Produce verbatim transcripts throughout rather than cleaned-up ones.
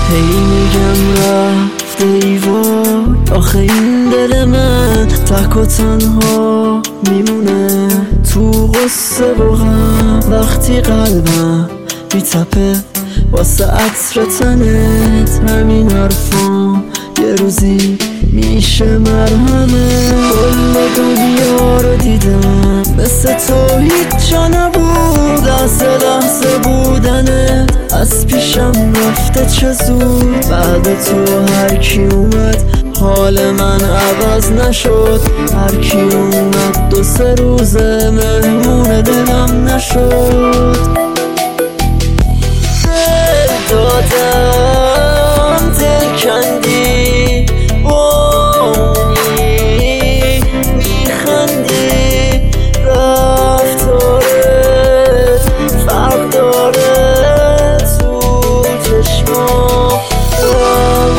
هی میگم رفته ای وای، آخه این دل من تک و تنها میمونه تو غصه و غم. وقتی قلبم میتپه واسه عطر تنت، همین حرفام یه روزی میشه مرهمه. کل دنیا رو دیدم مثل تو هیچ جا نبود، از لحظه بودنت از پیشم رفته چه زود. بعد تو هر کی اومد حال من عوض نشد، هر کی اومد دو سه روزه مهمون دلم نشد. دل دادم دل کندی بامونی میخندی، رفتارت فرق داره تو چشمام، رنگ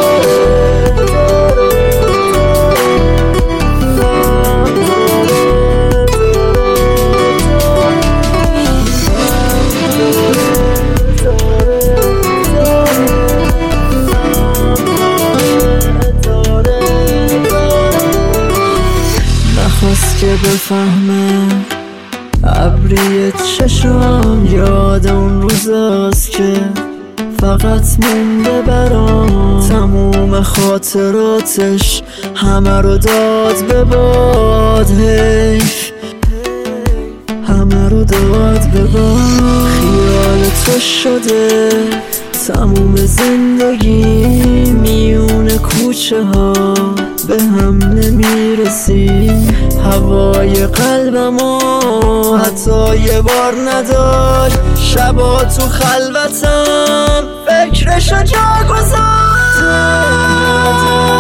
نخواست که بفهمه ابری چشام، یاد اون روزاست که فقط مونده برام. تموم خاطراتش همه رو داد به باد، حیف همه رو داد به باد. خیال تو شده تموم زندگی، میونه کوچه ها به هم نمیرسی. هوای قلبمو حتی یه بار نداشت، شبا تو خلوتم فکرشو جا گذاشت.